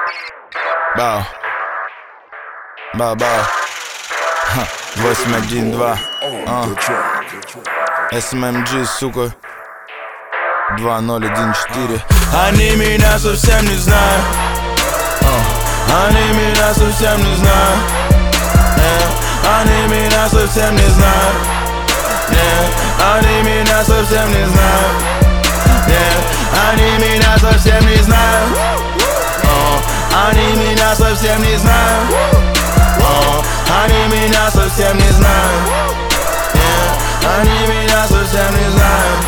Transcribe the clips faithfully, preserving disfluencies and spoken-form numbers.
Бау. Бау, бау. восемь один два. эс эм эм джи, сука. два ноль один четыре. Они меня совсем не знают. Они меня совсем не знают. Они меня совсем не знают. Нет, они меня совсем не знают. Нет, они меня совсем не знают. Они меня совсем не знают. Они меня совсем не знают. Они меня совсем не знают.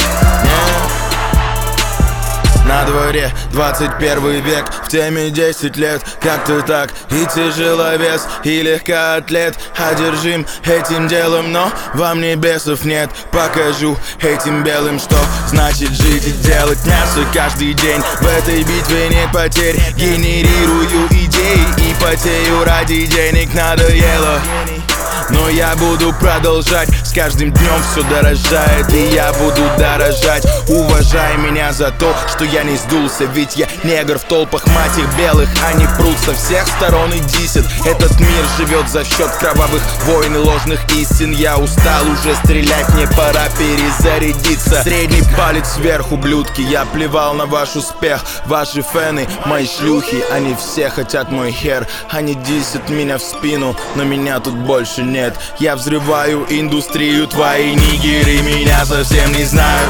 На дворе двадцать первый век, в теме десять лет. Как ты так? И тяжеловес, и легкоатлет. Одержим этим делом, но во мне бесов нет. Покажу этим белым, что значит жить и делать мясо каждый день. В этой битве нет потерь. Генерирую идеи и потею ради денег. Надоело, но я буду продолжать. С каждым днем все дорожает, и я буду дорожать. Уважай меня за то, что я не сдулся. Ведь я негр в толпах, мать их белых. Они прут со всех сторон и десят. Этот мир живет за счет кровавых войн и ложных истин. Я устал уже стрелять, мне пора перезарядиться. Средний палец вверх, ублюдки. Я плевал на ваш успех. Ваши фэны, мои шлюхи. Они все хотят мой хер. Они десят меня в спину, но меня тут больше нет. Я взрываю индустрию, твои нигеры меня совсем не знают.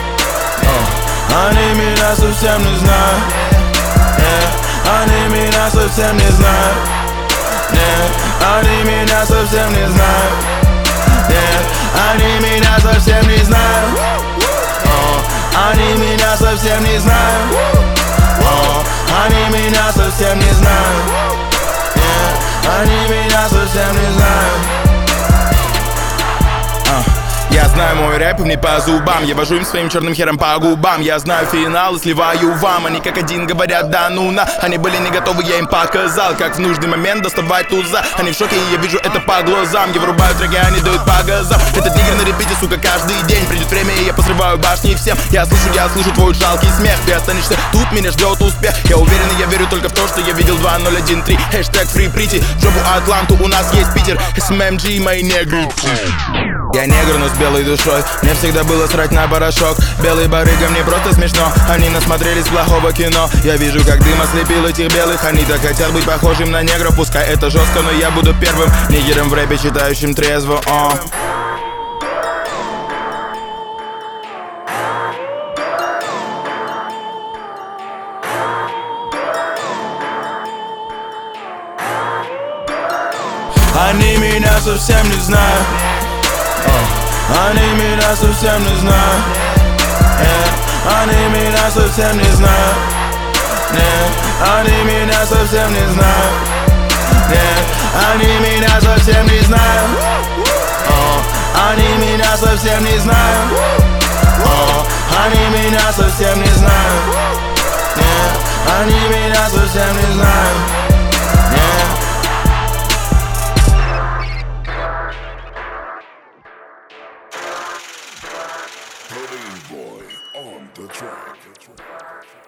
Они меня совсем не знают. Они меня совсем не знают. Они меня совсем не знают. Они меня совсем не знают. Они меня совсем не знают. Они меня совсем не знают. Они меня совсем не знают. Я знаю, мой рэп им не по зубам. Я вожу им своим черным хером по губам. Я знаю финал и сливаю вам. Они как один говорят, да ну на. Они были не готовы, я им показал, как в нужный момент доставать туза. Они в шоке, и я вижу это по глазам. Я вырубаю треки, они дают по газам. Этот нигер на репите, сука, каждый день. Придет время, и я посрываю башни всем. Я слышу, я слышу твой жалкий смех. Ты останешься тут, меня ждет успех. Я уверен, и я верю только в то, что я видел два ноль один три. Хэштег фри прити. Жопу Атланту, у нас есть Питер. эс эм эм джи, мои негры. Я негр, но с белой душой. Мне всегда было срать на порошок. Белый барыга, мне просто смешно. Они насмотрелись плохого кино. Я вижу, как дым ослепил этих белых. Они так хотят быть похожим на негров. Пускай это жестко, но я буду первым нигером в рэпе, читающим трезво. О. Они меня совсем не знают. Они меня совсем не знают. Они меня совсем не знают. Они меня совсем не знают. Они меня совсем не знают. Они меня совсем не знают. Они меня совсем не знают. Они меня совсем не знают. Boy on the track.